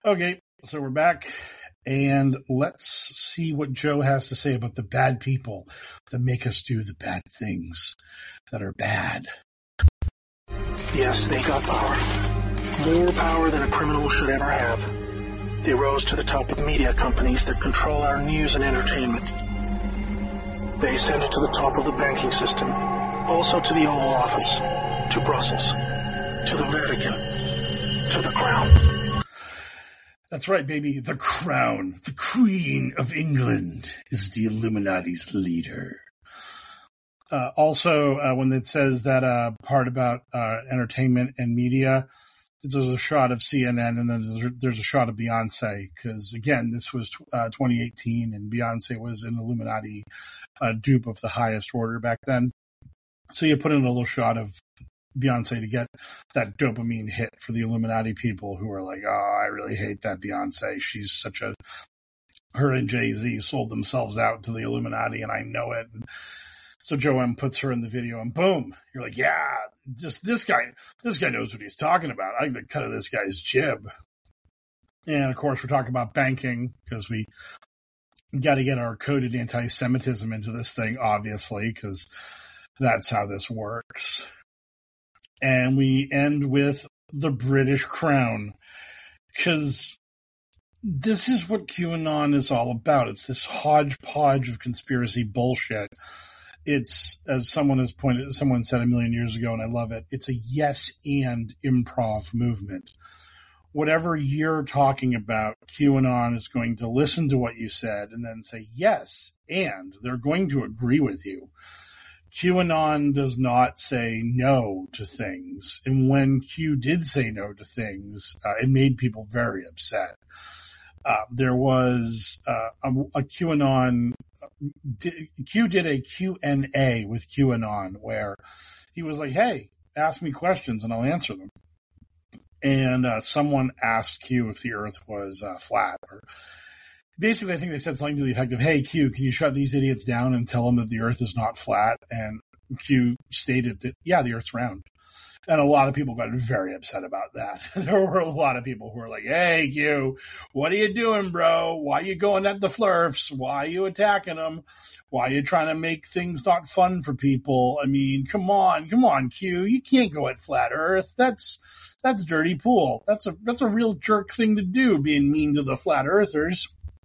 Okay, so we're back, and let's see what Joe has to say about the bad people that make us do the bad things that are bad. Yes, they got power. More power than a criminal should ever have. They rose to the top with media companies that control our news and entertainment. They ascended to the top of the banking system, also to the Oval Office, to Brussels, to the Vatican, to the Crown. That's right, baby. The Crown, the Queen of England, is the Illuminati's leader. Also, when it says that part about entertainment and media, there's a shot of CNN and then there's a shot of Beyonce. Because, again, this was 2018 and Beyonce was an Illuminati dupe of the highest order back then. So you put in a little shot of Beyonce to get that dopamine hit for the Illuminati people who are like, oh, I really hate that Beyonce. She's such a, her and Jay-Z sold themselves out to the Illuminati and I know it. And so Joe M puts her in the video and boom, you're like, yeah, just this guy knows what he's talking about. I like the cut of this guy's jib. And of course we're talking about banking because we got to get our coded anti-Semitism into this thing, obviously, because that's how this works. And we end with the British Crown, because this is what QAnon is all about. It's this hodgepodge of conspiracy bullshit. It's, as someone said a million years ago, and I love it, it's a yes and improv movement. Whatever you're talking about, QAnon is going to listen to what you said and then say yes, and they're going to agree with you. QAnon does not say no to things. And when Q did say no to things, it made people very upset. There was a QAnon, Q did a Q&A with QAnon where he was like, hey, ask me questions and I'll answer them. And someone asked Q if the earth was flat, or basically, I think they said something to the effect of, hey, Q, can you shut these idiots down and tell them that the earth is not flat? And Q stated that, yeah, the earth's round. And a lot of people got very upset about that. There were a lot of people who were like, hey, Q, what are you doing, bro? Why are you going at the flurfs? Why are you attacking them? Why are you trying to make things not fun for people? I mean, come on, Q. You can't go at flat earth. That's dirty pool. That's a real jerk thing to do, being mean to the flat earthers.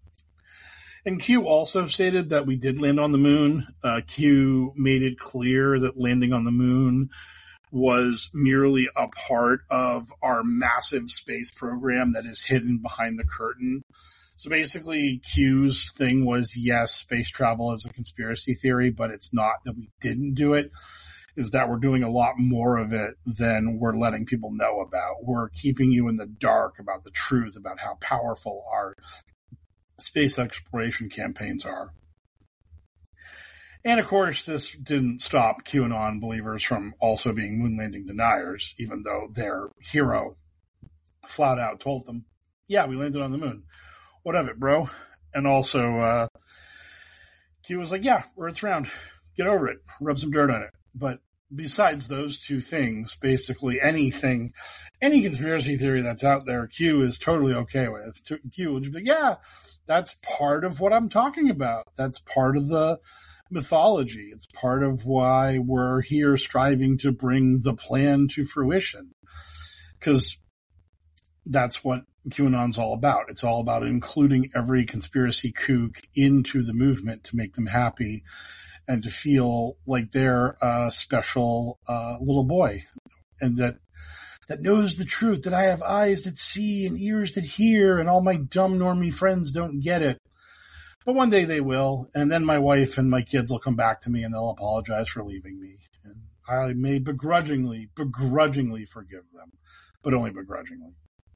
And Q also stated that we did land on the moon. Q made it clear that landing on the moon was merely a part of our massive space program that is hidden behind the curtain. So basically, Q's thing was, yes, space travel is a conspiracy theory, but it's not that we didn't do it. Is that we're doing a lot more of it than we're letting people know about. We're keeping you in the dark about the truth about how powerful our space exploration campaigns are. And of course, this didn't stop QAnon believers from also being moon landing deniers, even though their hero flat out told them, yeah, we landed on the moon. What of it, bro? And also, Q was like, yeah, Earth's round. Get over it. Rub some dirt on it. But besides those two things, basically any conspiracy theory that's out there, Q is totally okay with. Q will just be like, yeah, that's part of what I'm talking about. That's part of the mythology. It's part of why we're here striving to bring the plan to fruition. Because that's what QAnon's all about. It's all about including every conspiracy kook into the movement to make them happy and to feel like they're a special little boy, and that knows the truth, that I have eyes that see and ears that hear, and all my dumb normie friends don't get it. But one day they will, and then my wife and my kids will come back to me and they'll apologize for leaving me. And I may begrudgingly forgive them, but only begrudgingly.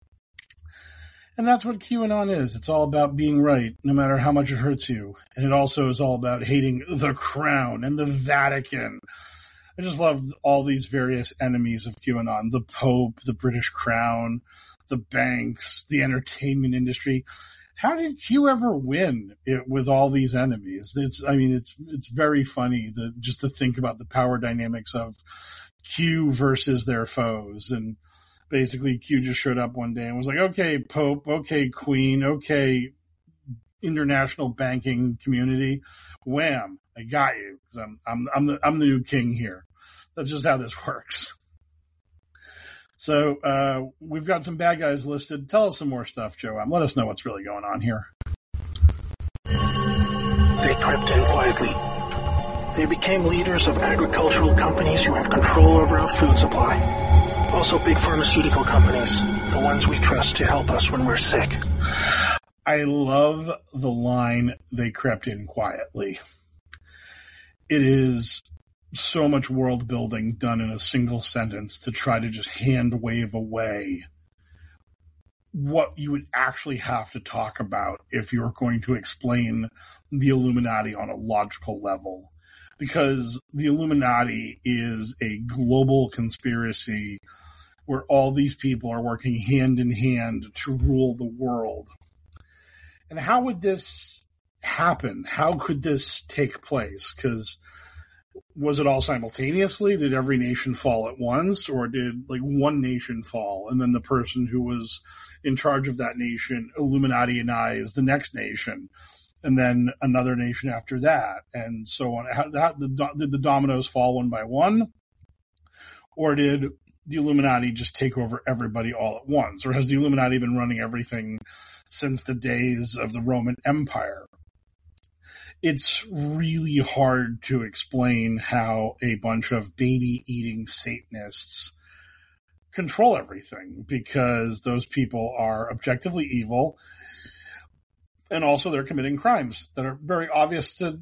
And that's what QAnon is. It's all about being right, no matter how much it hurts you. And it also is all about hating the Crown and the Vatican. I just love all these various enemies of QAnon. The Pope, the British Crown, the banks, the entertainment industry. How did Q ever win it with all these enemies? It's very funny just to think about the power dynamics of Q versus their foes. And Basically, Q just showed up one day and was like, okay, Pope, okay, Queen, okay, international banking community, wham, I got you, because I'm the new king here. That's just how this works. So we've got some bad guys listed. Tell us some more stuff, Joe. Let us know what's really going on here. They crept in quietly. They became leaders of agricultural companies who have control over our food supply. Also big pharmaceutical companies, the ones we trust to help us when we're sick. I love the line, they crept in quietly. It is so much world building done in a single sentence to try to just hand wave away what you would actually have to talk about if you're going to explain the Illuminati on a logical level. Because the Illuminati is a global conspiracy where all these people are working hand in hand to rule the world. And how would this happen? How could this take place? Because was it all simultaneously? Did every nation fall at once? Or did like one nation fall and then the person who was in charge of that nation Illuminati-anize the next nation and then another nation after that and so on? Did the dominoes fall one by one? Or did the Illuminati just take over everybody all at once? Or has the Illuminati been running everything since the days of the Roman Empire? It's really hard to explain how a bunch of baby-eating Satanists control everything, because those people are objectively evil, and also they're committing crimes that are very obvious to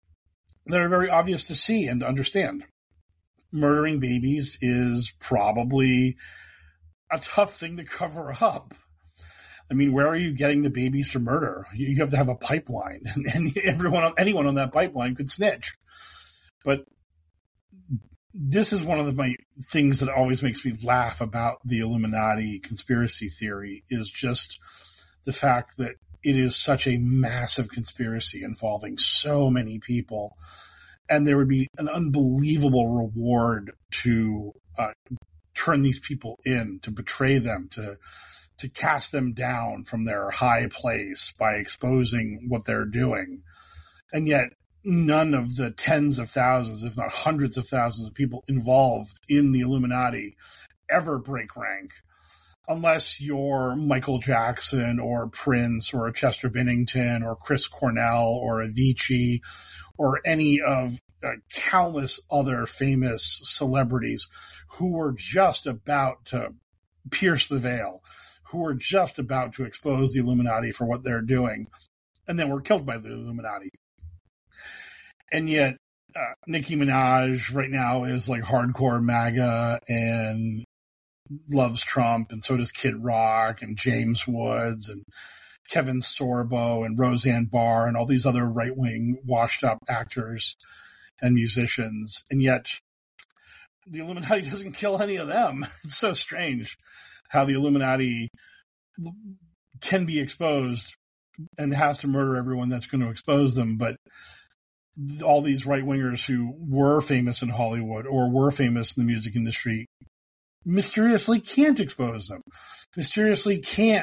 see and to understand. Murdering babies is probably a tough thing to cover up. I mean, where are you getting the babies to murder? You have to have a pipeline, and anyone on that pipeline could snitch. But this is one of my things that always makes me laugh about the Illuminati conspiracy theory, is just the fact that it is such a massive conspiracy involving so many people, and there would be an unbelievable reward to turn these people in, to betray them, to cast them down from their high place by exposing what they're doing. And yet none of the tens of thousands, if not hundreds of thousands of people involved in the Illuminati ever break rank, unless you're Michael Jackson or Prince or Chester Bennington or Chris Cornell or Avicii or any of countless other famous celebrities who were just about to pierce the veil, who are just about to expose the Illuminati for what they're doing, and then were killed by the Illuminati. And yet, Nicki Minaj right now is like hardcore MAGA and loves Trump, and so does Kid Rock and James Woods and Kevin Sorbo and Roseanne Barr and all these other right-wing washed-up actors and musicians. And yet, the Illuminati doesn't kill any of them. It's so strange how the Illuminati can be exposed and has to murder everyone that's going to expose them. But all these right-wingers who were famous in Hollywood or were famous in the music industry mysteriously can't expose them, mysteriously can't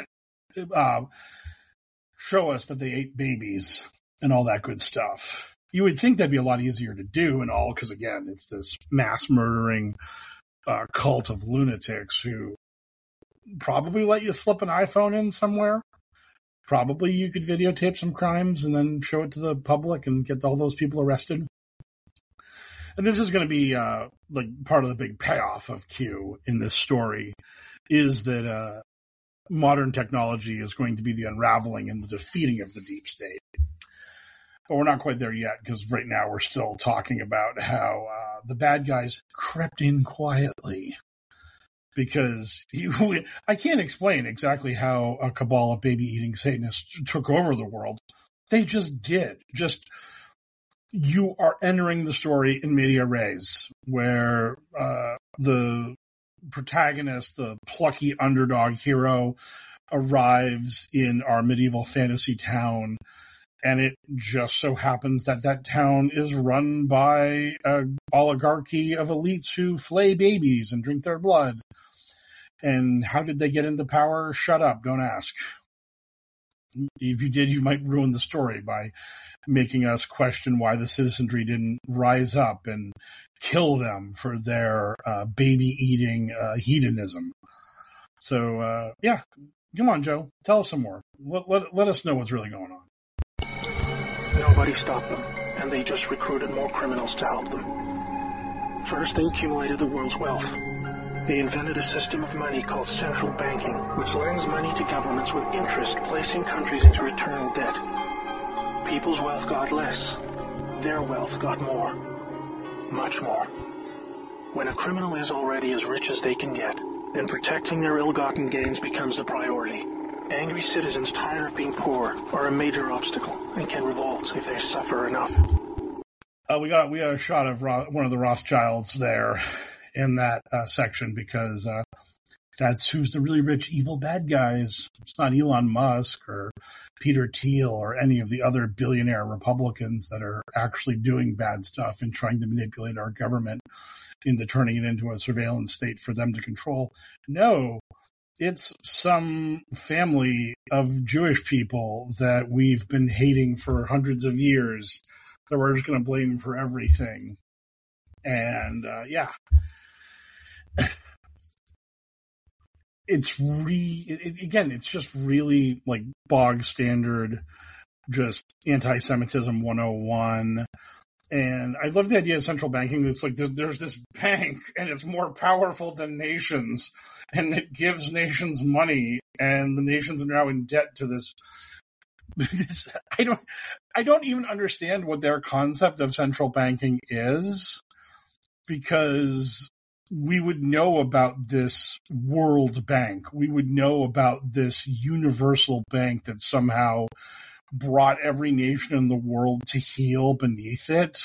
show us that they ate babies and all that good stuff. You would think that'd be a lot easier to do and all, because again, it's this mass murdering cult of lunatics who probably let you slip an iPhone in somewhere. Probably you could videotape some crimes and then show it to the public and get all those people arrested. And this is going to be like part of the big payoff of Q in this story, is that modern technology is going to be the unraveling and the defeating of the deep state. But we're not quite there yet, because right now we're still talking about how the bad guys crept in quietly. Because I can't explain exactly how a cabal of baby-eating Satanists took over the world. They just did. You are entering the story in media res, where the protagonist, the plucky underdog hero, arrives in our medieval fantasy town, and it just so happens that that town is run by an oligarchy of elites who flay babies and drink their blood. And how did they get into power? Shut up. Don't ask. If you did, you might ruin the story by making us question why the citizenry didn't rise up and kill them for their baby-eating hedonism. So, yeah, come on, Joe. Tell us some more. Let us know what's really going on. Nobody stopped them, and they just recruited more criminals to help them. First, they accumulated the world's wealth. They invented a system of money called central banking, which lends money to governments with interest, placing countries into eternal debt. People's wealth got less. Their wealth got more. Much more. When a criminal is already as rich as they can get, then protecting their ill-gotten gains becomes the priority. Angry citizens tired of being poor are a major obstacle and can revolt if they suffer enough. We got a shot of one of the Rothschilds there in that section because that's who's the really rich, evil bad guys. It's not Elon Musk or Peter Thiel or any of the other billionaire Republicans that are actually doing bad stuff and trying to manipulate our government into turning it into a surveillance state for them to control. No, it's some family of Jewish people that we've been hating for hundreds of years that we're just going to blame for everything. And, yeah. It's just really like bog standard, just anti-Semitism 101. And I love the idea of central banking. It's like there's this bank and it's more powerful than nations and it gives nations money and the nations are now in debt to this. I don't even understand what their concept of central banking is, because we would know about this world bank. We would know about this universal bank that somehow brought every nation in the world to heel beneath it,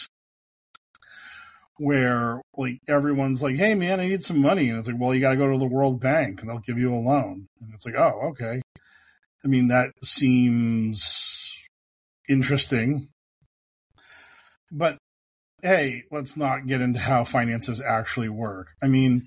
where like everyone's like, hey man, I need some money. And it's like, well, you got to go to the World Bank and they'll give you a loan. And it's like, oh, okay. I mean, that seems interesting, but hey, let's not get into how finances actually work. I mean,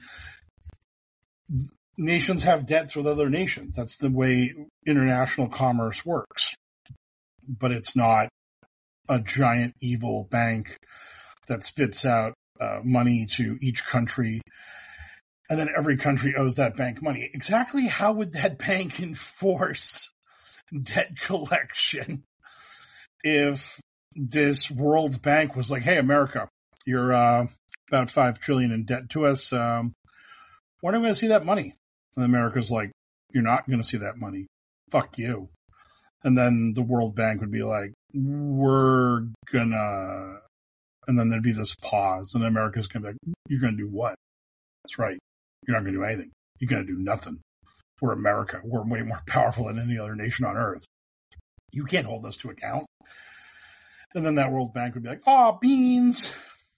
nations have debts with other nations. That's the way international commerce works. But it's not a giant evil bank that spits out money to each country, and then every country owes that bank money. Exactly how would that bank enforce debt collection if this World Bank was like, hey, America, you're about $5 trillion in debt to us. When are we going to see that money? And America's like, you're not going to see that money. Fuck you. And then the World Bank would be like, we're gonna, and then there'd be this pause, and America's gonna be like, you're gonna do what? That's right. You're not gonna do anything. You're gonna do nothing. We're America. We're way more powerful than any other nation on earth. You can't hold us to account. And then that World Bank would be like, oh, beans.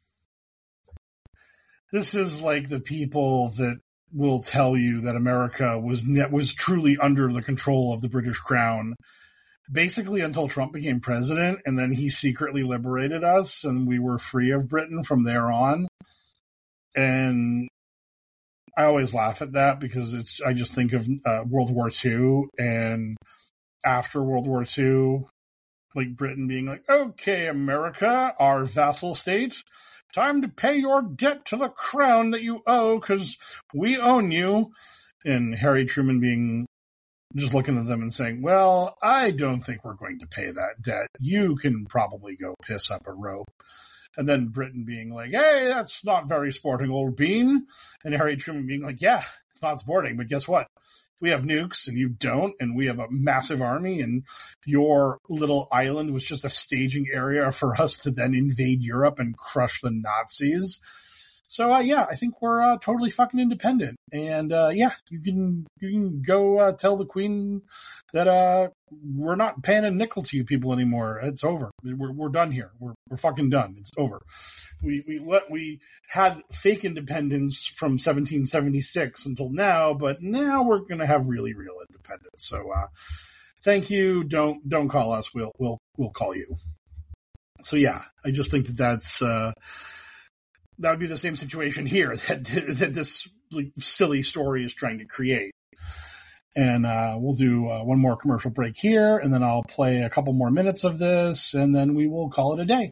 This is like the people that will tell you that America was truly under the control of the British Crown, basically until Trump became president, and then he secretly liberated us, and we were free of Britain from there on. And I always laugh at that because I just think of World War II, and after World War II, like Britain being like, okay, America, our vassal state, time to pay your debt to the crown that you owe because we own you. And Harry Truman being just looking at them and saying, well, I don't think we're going to pay that debt. You can probably go piss up a rope. And then Britain being like, hey, that's not very sporting, old bean. And Harry Truman being like, yeah, it's not sporting, but guess what? We have nukes and you don't, and we have a massive army, and your little island was just a staging area for us to then invade Europe and crush the Nazis. So, yeah, I think we're totally fucking independent. And, yeah, you can go tell the Queen that we're not paying a nickel to you people anymore. It's over. We're done here. We're fucking done. It's over. We had fake independence from 1776 until now, but now we're going to have really real independence. So, thank you. Don't call us. We'll call you. So, yeah, I just think that's that would be the same situation here, that this like silly story is trying to create. And we'll do one more commercial break here, and then I'll play a couple more minutes of this, and then we will call it a day.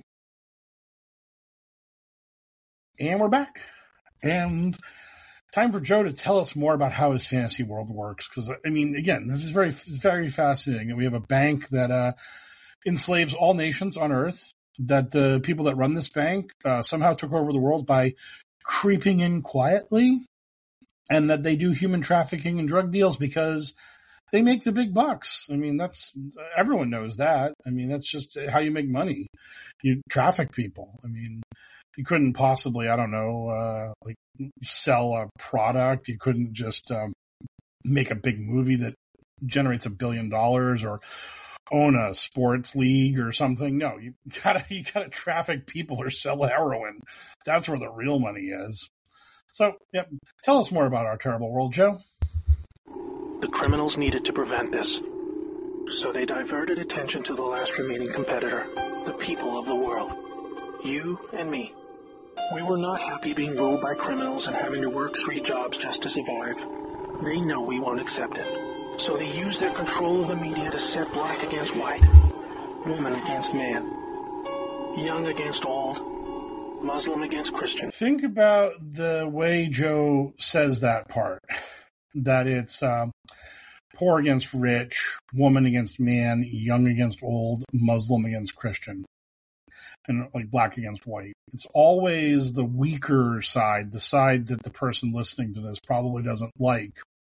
And we're back. And time for Joe to tell us more about how his fantasy world works. Because, I mean, again, this is very, very fascinating. We have a bank that enslaves all nations on Earth, that the people that run this bank somehow took over the world by creeping in quietly, and that they do human trafficking and drug deals because they make the big bucks. I mean, everyone knows that. I mean, that's just how you make money. You traffic people. I mean, you couldn't possibly, I don't know, like sell a product. You couldn't just make a big movie that generates $1 billion or own a sports league or something. No, you gotta traffic people or sell heroin. That's where the real money is. So, yep. Tell us more about our terrible world, Joe. The criminals needed to prevent this, so they diverted attention to the last remaining competitor, the people of the world. You and me. We were not happy being ruled by criminals and having to work 3 jobs just to survive. They know we won't accept it. So they use their control of the media to set black against white, woman against man, young against old, Muslim against Christian. Think about the way Joe says that part. That it's poor against rich, woman against man, young against old, Muslim against Christian. And like black against white. It's always the weaker side, the side that the person listening to this probably doesn't like,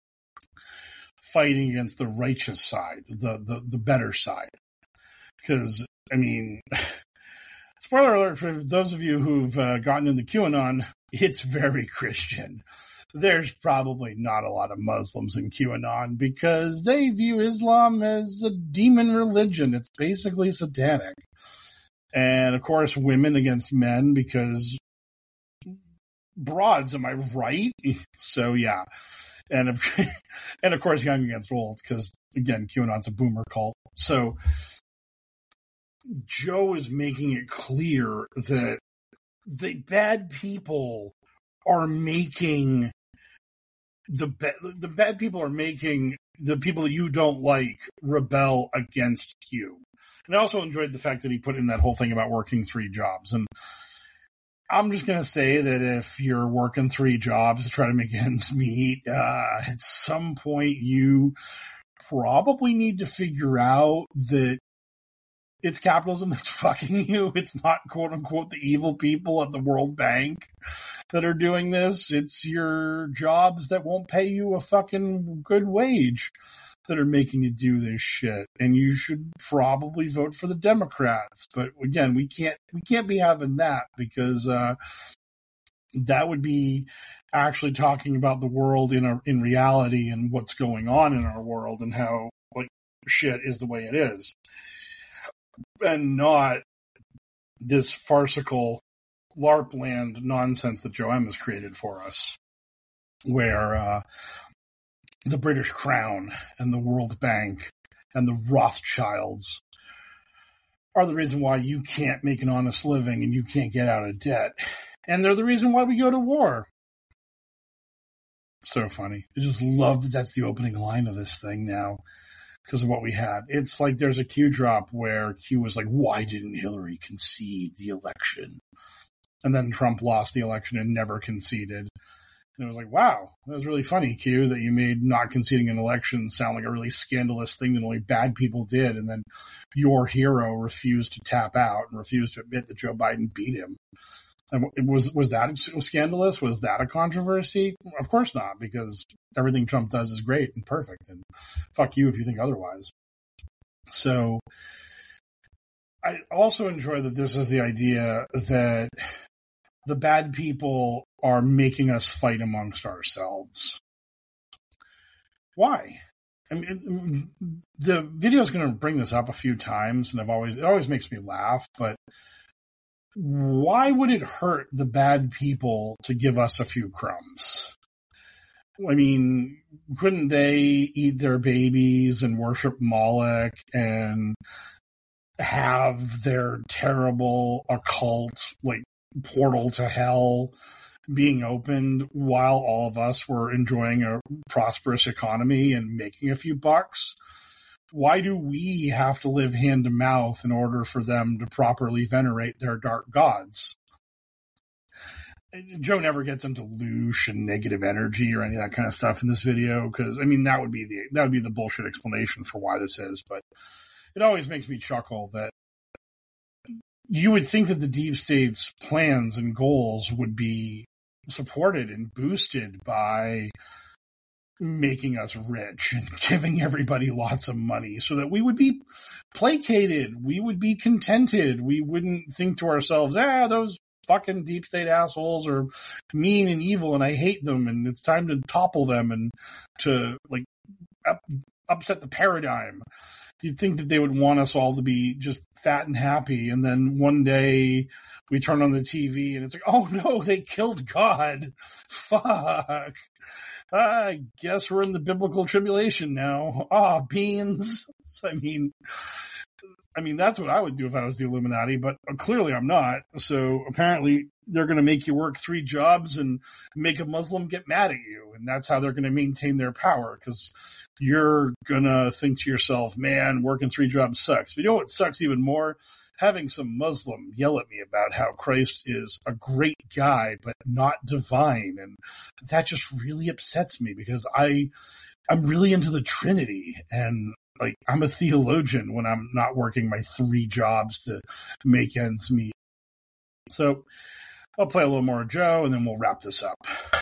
fighting against the righteous side, the better side. Because, I mean, spoiler alert for those of you who've gotten into QAnon, it's very Christian. There's probably not a lot of Muslims in QAnon because they view Islam as a demon religion. It's basically satanic. And, of course, women against men because broads, am I right? So, yeah. And, of course, young against old because, again, QAnon's a boomer cult. So, Joe is making it clear that the bad people are making the bad people are making the people that you don't like rebel against you. And I also enjoyed the fact that he put in that whole thing about working 3 jobs. And I'm just going to say that if you're working 3 jobs to try to make ends meet, at some point you probably need to figure out that it's capitalism that's fucking you. It's not quote unquote the evil people at the World Bank that are doing this. It's your jobs that won't pay you a fucking good wage that are making you do this shit. And you should probably vote for the Democrats. But again, we can't be having that because, that would be actually talking about the world in reality and what's going on in our world and how like shit is the way it is. And not this farcical LARP land nonsense that Joe M has created for us, where, the British Crown and the World Bank and the Rothschilds are the reason why you can't make an honest living and you can't get out of debt. And they're the reason why we go to war. So funny. I just love that that's the opening line of this thing now because of what we had. It's like there's a Q drop where Q was like, why didn't Hillary concede the election? And then Trump lost the election and never conceded. And it was like, wow, that was really funny, Q, that you made not conceding an election sound like a really scandalous thing that only bad people did. And then your hero refused to tap out and refused to admit that Joe Biden beat him. And was that scandalous? Was that a controversy? Of course not, because everything Trump does is great and perfect. And fuck you if you think otherwise. So I also enjoy that this is the idea that the bad people are making us fight amongst ourselves. Why? I mean, the video is going to bring this up a few times, and it always makes me laugh, but why would it hurt the bad people to give us a few crumbs? I mean, couldn't they eat their babies and worship Moloch and have their terrible occult, like, portal to hell being opened while all of us were enjoying a prosperous economy and making a few bucks. Why do we have to live hand to mouth in order for them to properly venerate their dark gods? Joe never gets into loosh and negative energy or any of that kind of stuff in this video, because, I mean, that would be the bullshit explanation for why this is, but it always makes me chuckle that you would think that the deep state's plans and goals would be supported and boosted by making us rich and giving everybody lots of money so that we would be placated, we would be contented, we wouldn't think to ourselves, those fucking deep state assholes are mean and evil and I hate them and it's time to topple them and to upset the paradigm. You'd think that they would want us all to be just fat and happy, and then one day we turn on the TV and it's like, oh no, they killed God. Fuck. I guess we're in the biblical tribulation now. Beans. I mean, that's what I would do if I was the Illuminati, but clearly I'm not. So apparently they're going to make you work 3 jobs and make a Muslim get mad at you. And that's how they're going to maintain their power, because you're going to think to yourself, man, working 3 jobs sucks. But you know what sucks even more? Having some Muslim yell at me about how Christ is a great guy, but not divine. And that just really upsets me, because I'm really into the Trinity, and I'm a theologian when I'm not working my 3 jobs to make ends meet. So I'll play a little more of Joe and then we'll wrap this up.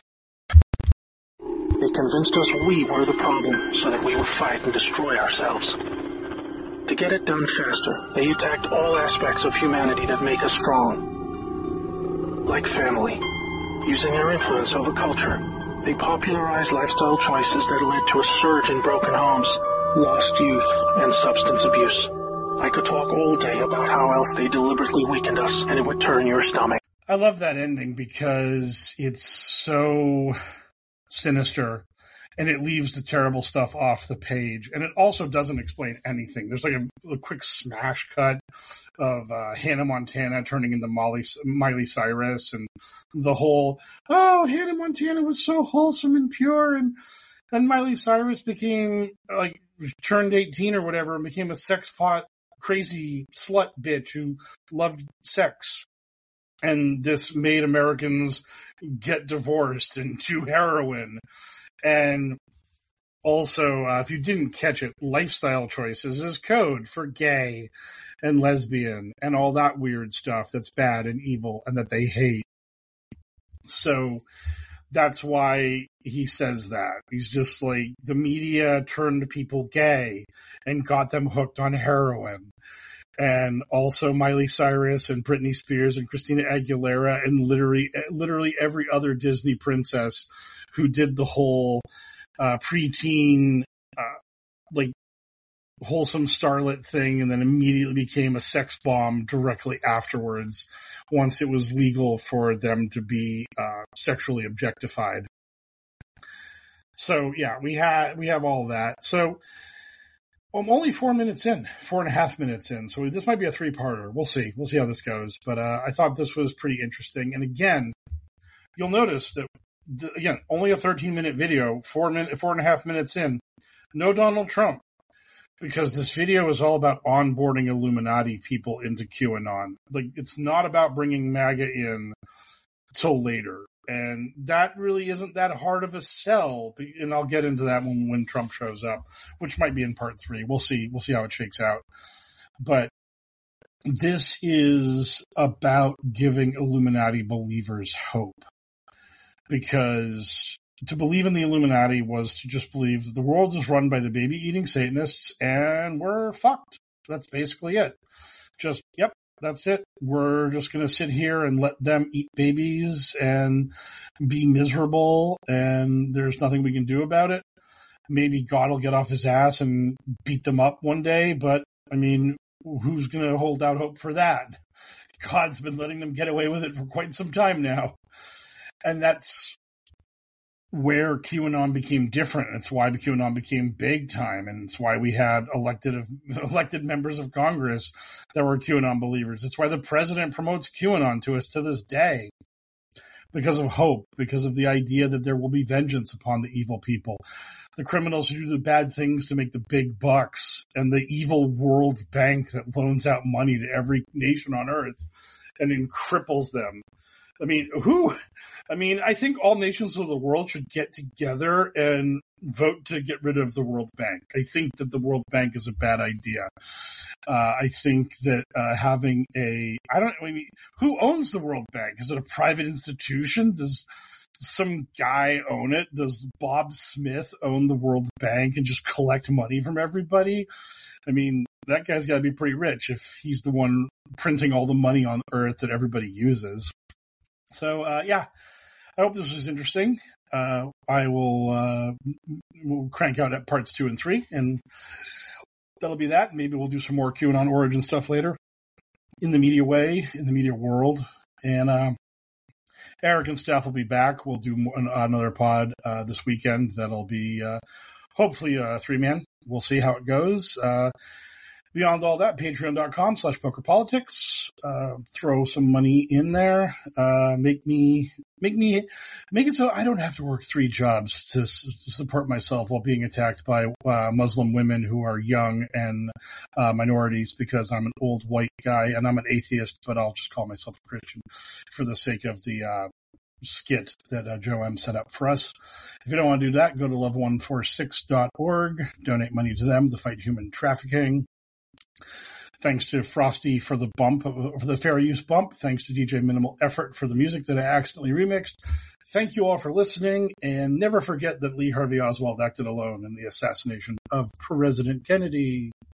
They convinced us we were the problem so that we would fight and destroy ourselves. To get it done faster, they attacked all aspects of humanity that make us strong. Like family. Using their influence over culture, they popularized lifestyle choices that led to a surge in broken homes, lost youth, and substance abuse. I could talk all day about how else they deliberately weakened us, and it would turn your stomach. I love that ending because it's so sinister, and it leaves the terrible stuff off the page, and it also doesn't explain anything. There's a quick smash cut of Hannah Montana turning into Miley Cyrus, and the whole, Hannah Montana was so wholesome and pure, and then Miley Cyrus became, turned 18 or whatever, and became a sex pot, crazy slut bitch who loved sex. And this made Americans get divorced and do heroin. And also, if you didn't catch it, lifestyle choices is code for gay and lesbian and all that weird stuff that's bad and evil and that they hate. So that's why he says that. He's just like, the media turned people gay and got them hooked on heroin. And also Miley Cyrus and Britney Spears and Christina Aguilera and literally every other Disney princess who did the whole preteen wholesome starlet thing and then immediately became a sex bomb directly afterwards once it was legal for them to be sexually objectified. So yeah, we have all that. So I'm only 4.5 minutes in. So this might be a 3-parter. We'll see how this goes. But I thought this was pretty interesting. And again, you'll notice that only a 13-minute video, 4.5 minutes in, no Donald Trump. Because this video is all about onboarding Illuminati people into QAnon. It's not about bringing MAGA in till later. And that really isn't that hard of a sell. And I'll get into that when Trump shows up, which might be in part 3. We'll see how it shakes out. But this is about giving Illuminati believers hope. Because to believe in the Illuminati was to just believe that the world is run by the baby-eating Satanists and we're fucked. That's basically it. That's it. We're just going to sit here and let them eat babies and be miserable, and there's nothing we can do about it. Maybe God will get off his ass and beat them up one day, but, who's going to hold out hope for that? God's been letting them get away with it for quite some time now. And that's where QAnon became different. It's why QAnon became big time, and it's why we had elected members of Congress that were QAnon believers. It's why the president promotes QAnon to us to this day. because of hope, because of the idea that there will be vengeance upon the evil people, the criminals who do the bad things to make the big bucks, and the evil World Bank that loans out money to every nation on earth and then cripples them. I think all nations of the world should get together and vote to get rid of the World Bank. I think that the World Bank is a bad idea. I think that who owns the World Bank? Is it a private institution? Does some guy own it? Does Bob Smith own the World Bank and just collect money from everybody? I mean, that guy's got to be pretty rich if he's the one printing all the money on Earth that everybody uses. So, I hope this was interesting. I will crank out at parts 2 and 3, and that'll be that. Maybe we'll do some more QAnon origin stuff later in the media world. And Eric and Steph will be back. We'll do another pod this weekend. That'll be hopefully a 3-man. We'll see how it goes. Beyond all that, patreon.com/pokerpolitics. Throw some money in there. Make it so I don't have to work 3 jobs to support myself while being attacked by Muslim women who are young and minorities, because I'm an old white guy and I'm an atheist, but I'll just call myself a Christian for the sake of the skit that Joe M set up for us. If you don't want to do that, go to level146.org. Donate money to them to fight human trafficking. Thanks to Frosty for the fair use bump. Thanks to DJ Minimal Effort for the music that I accidentally remixed. Thank you all for listening, and never forget that Lee Harvey Oswald acted alone in the assassination of President Kennedy.